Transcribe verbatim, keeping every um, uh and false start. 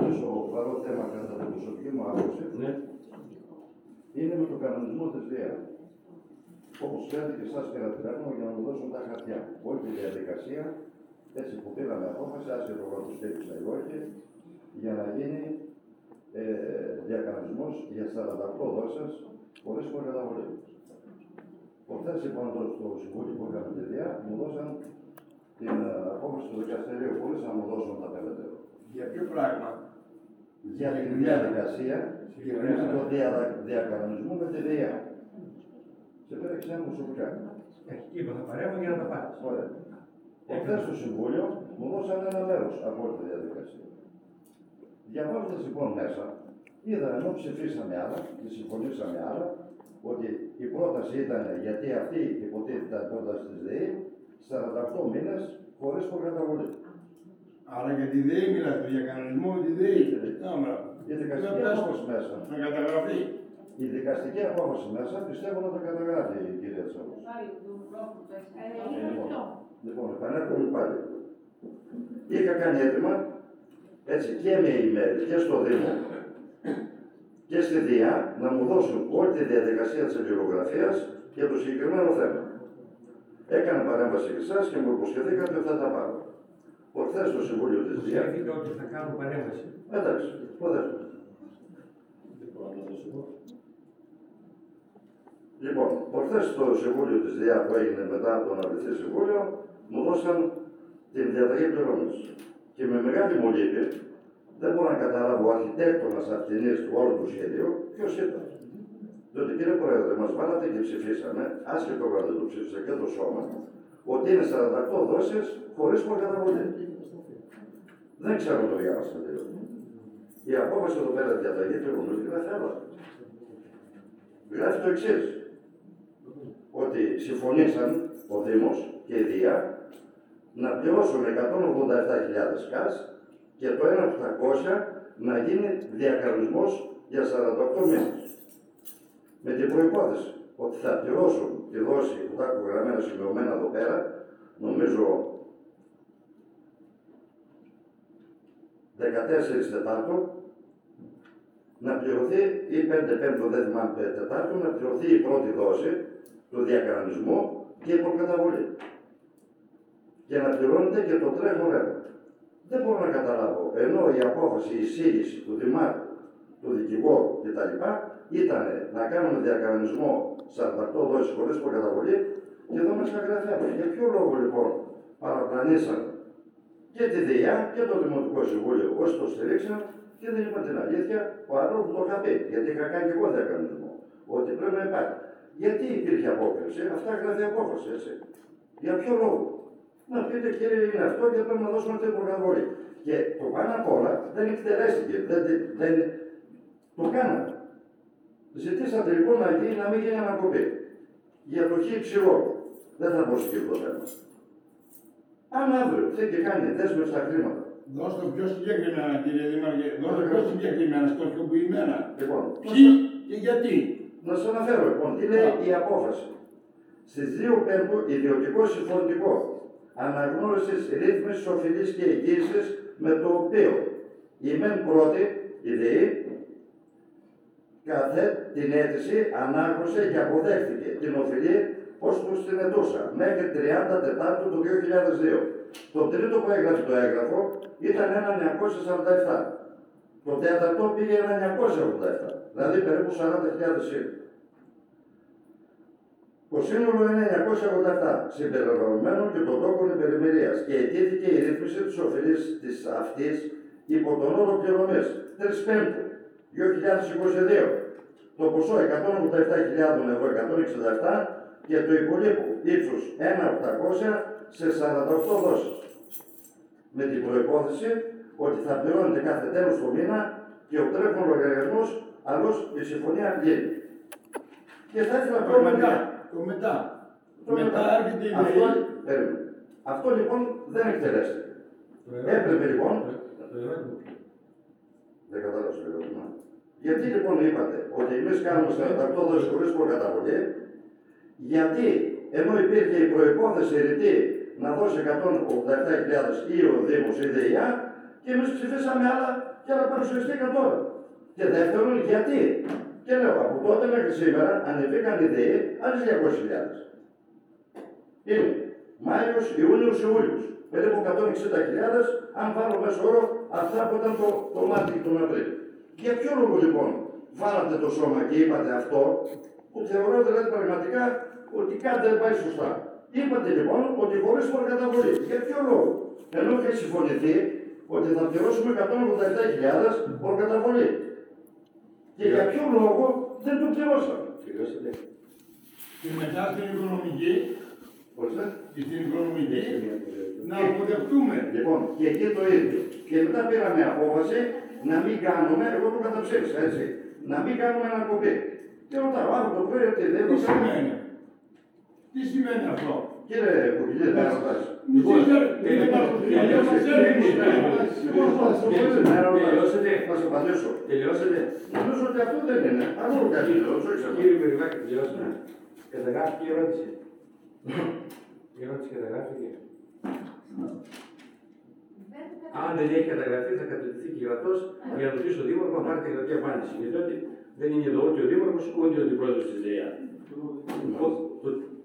το σοβαρό θέμα κατά την προσωπική μου άποψη ναι. είναι με τον κανονισμό της ΔΕΑ. Όπως φαίνεται και εσάς πήρα τηλέφωνο για να μου δώσουν τα χαρτιά. Όλη τη διαδικασία, έτσι που πήραμε απόφαση, άσχετο εγώ το σκέφτησα εγώ και για να γίνει ε, διακανονισμός για σαράντα οκτώ δόσεις χωρίς προκαταβολή. Προχθές λοιπόν εδώ στο Συμβούλιο που είχαμε τη ΔΕΑ, μου δώσαν την απόφαση του δικαστηρίου χωρίς να μου δώσουν τα περαιτέρω. Για ποιο πράγμα? Για την διαδικασία του διακανονισμού με τη ΔΕΑ. Σε πέρα ξένα προσωπικά. Είπα, θα παρέμβω για να τα πάρεις. Ωραία. Προχθές στο Συμβούλιο μου δώσαν ένα μέρος από όλη τη διαδικασία. Διαβάζοντας λοιπόν μέσα, είδα ενώ ψηφίσαμε άλλα και συμφωνήσαμε άλλα, ότι η πρόταση ήταν γιατί αυτή υποτίθεται ήταν πρόταση της ΔΕΗ, σαράντα οκτώ μήνες χωρίς προκαταβολή. Άρα για τη ΔΕΗ μιλάς, το διακανονισμό τη ΔΕΗ. Η δικαστική απόφαση μέσα. Να καταγραφεί. Η δικαστική απόφαση μέσα πιστεύω να τα καταγράφει η κυρία Τσαβούς. Λοιπόν, επανέρχομαι πάλι. Είχα κάνει έτοιμα έτσι και με email και στο Δήμο και στη ΔΕΑ να μου δώσουν όλη τη διαδικασία της εμπειρογραφίας για το συγκεκριμένο θέμα. Έκανα παρέμβαση και εσάς και μου υποσχεθήκατε ότι θα τα πάρω. Προχθές στο Συμβούλιο της ΔΕΑ. Υποσχέθηκα ότι θα κάνω παρέμβαση. Εντάξει, προδέχομαι. Λοιπόν, προχθές στο Συμβούλιο της ΔΕΑ που έγινε μετά από τον Αυληθή Συμβούλιο, μου δώσαν την διαταγή πληρώμης. Και με μεγάλη μου λύπη, δεν μπορώ να καταλάβω ο αρχιτέκτονας αυτινής του όλου του σχεδίου ποιος ήταν. Διότι κύριε Πρόεδρε, μας βάλατε και ψηφίσαμε, άσχετο αν δεν το ψήφισε και το σώμα, ότι είναι σαράντα οκτώ δόσεις χωρίς προκαταβολή. Δεν ξέρω το διάβασα λίγο. Η απόφαση εδώ πέρα διαταγή πληρωμής γράφει άλλα. Γράφει το εξής. Ότι συμφωνήσαν ο Δήμος και η ΔΕΑ να πληρώσουν εκατόν ογδόντα επτά χιλιάδες κας και το ένα χιλιάδες οκτακόσια να γίνει διακανονισμός για σαράντα οκτώ μήνες. Με την προϋπόθεση ότι θα πληρώσουν τη δόση που τα έχω γραμμένα σημειωμένα εδώ πέρα, νομίζω δεκατέσσερις Τετάρτου, να πληρωθεί, ή πέντε Πέμπτο, δεν θυμάμαι Τετάρτου, να πληρωθεί η πρώτη δόση του διακανονισμού και η προκαταβολή. Και να πληρώνεται και το τρέχον έργο. Δεν μπορώ να καταλάβω, ενώ η απόφαση, η εισήγηση του Δημάρχου, του δικηγόρου κτλ. Ήταν να κάνουμε διακανονισμό σαράντα οκτώ δόσεις χωρίς προκαταβολή και εδώ μας τα γραφέα. Για ποιο λόγο λοιπόν παραπλανήσαν και τη ΔΕΑ και το Δημοτικό Συμβούλιο όσοι το στηρίξαν και δεν είπαν την αλήθεια, παρόλο που το είχα πει, γιατί είχα κάνει και εγώ διακανονισμό, ότι πρέπει να υπάρχει. Γιατί υπήρχε απόκριση, αυτά γράφει απόφαση, έτσι. Για ποιο λόγο? Να πείτε κύριε είναι αυτό και πρέπει να δώσουμε την προκαταβολή. Και το πάνω απ' όλα δεν εκτελέστηκε, δεν, δεν το κάναμε. Ζητήσατε λοιπόν να γίνει, να μην γίνει ανακοπή. Για το χ υψηλό. Δεν θα μπορούσε και το θέμα. Αν αύριο θέλει και κάνει δέσμευση στα χρήματα. Δώστε πιο συγκεκριμένα κύριε Δήμαρχε, δώστε πιο συγκεκριμένα, στοχοποιημένα. Λοιπόν, ποιοι και γιατί. Να σας αναφέρω λοιπόν τι λέει η απόφαση. Στις δύο Πέμπτου ιδιωτικό συμφωνητικό αναγνώρισης ρύθμισης οφειλής και εγγύησης με το οποίο η μεν πρώτη, η ΔΕΗ, καθέ την αίτηση ανάγνωσε και αποδέχτηκε την οφειλή ως προς την ετούσα μέχρι τριάντα Τετάρτου του δύο χιλιάδες δύο. Το τρίτο που έγραφε το έγγραφο ήταν ένα εννιακόσια σαράντα επτά. Το τέταρτο πήγε ένα εννιακόσια ογδόντα επτά, δηλαδή περίπου σαράντα χιλιάδες σύλλογοι. Το σύνολο είναι εννιακόσια ογδόντα επτά, συμπεριλαμβανομένων και των τόκων υπερημερίας και αιτήθηκε η ρύθμιση της οφειλής της αυτής υπό τον όρο πληρωμής τρεις Πέμπτου δύο χιλιάδες είκοσι δύο. Το ποσό εκατόν ογδόντα επτά χιλιάδες ευρώ εκατόν εξήντα επτά και το υπολείπου ύψους ένα χιλιάδες οκτακόσια σε σαράντα οκτώ δόσεις. Με την προϋπόθεση ότι θα πληρώνεται κάθε τέλος του μήνα και ο τρέχον λογαριασμός, αλλιώς η συμφωνία βγαίνει. Και θα ήθελα το μετά. Το μετά. Το μετά έρχεται η αυτό, αυτό λοιπόν δεν εκτελέστηκε. Έπρεπε λοιπόν. Δεν κατάλαβα το ερώτημα. Γιατί λοιπόν είπατε ότι εμείς κάνουμε σαράντα οκτώ δόσεις χωρίς προκαταβολή, γιατί ενώ υπήρχε η προϋπόθεση ρητή να δώσει εκατόν ογδόντα επτά χιλιάδες ή ο Δήμος ή η ΔΕΙΑ και Και εμείς ψηφίσαμε άλλα και άλλα παρουσιαστήκαν τώρα. Και δεύτερον, γιατί. Και λέω, από τότε μέχρι σήμερα ανεβήκαν οι ΔΕΗ άλλες διακόσιες χιλιάδες. Είναι Μάιος, Ιούνιος, Ιούλιος. Περίπου εκατόν εξήντα χιλιάδες, αν βάλω μέσω όρο αυτά που ήταν το, το Μάρτιο και τον Απρίλιο. Για ποιο λόγο λοιπόν βάλατε το σώμα και είπατε αυτό, που θεωρώ δηλαδή πραγματικά ότι κάτι δεν πάει σωστά. Είπατε λοιπόν ότι χωρίς προκαταβολή. Για ποιο λόγο. Ενώ είχε συμφωνηθεί ότι θα πληρώσουμε εκατόν ογδόντα επτά χιλιάδες προκαταβολή. Και για ποιο λόγο δεν το πληρώσαμε. Τελειώσατε. Και μετά στην οικονομική, Ορίστε. και στην οικονομική, να αποδεχτούμε. Λοιπόν, και εκεί το ίδιο. Και μετά πήραμε απόφαση να μην κάνουμε, εγώ το καταψήφισα έτσι, να μην κάνουμε ανακοπή. Και ρωτάω, αύριο το πρωί ότι δεν Τι σημαίνει. Τι σημαίνει αυτό. Κύριε Κουκκιλή, δεν ρωτάς. Τελειώσατε. Θα σε απαντήσω. Τελειώσατε. Νομίζω ότι αυτό δεν είναι. Αλλού κάτι λέω, όχι σε αυτό. Κύριε Μεριδάκη, τελειώσατε. Καταγράφηκε η ερώτηση. Η ερώτηση καταγράφηκε. Αν δεν έχει καταγραφεί, θα κατευθυνθεί και γραπτός για να ρωτήσει ο Δήμαρχο να πάρει τη γραπτή απάντηση. Γιατί δεν είναι εδώ ούτε ο Δήμαρχος ούτε ο αντιπρόεδρος της ΔΕΙΑ.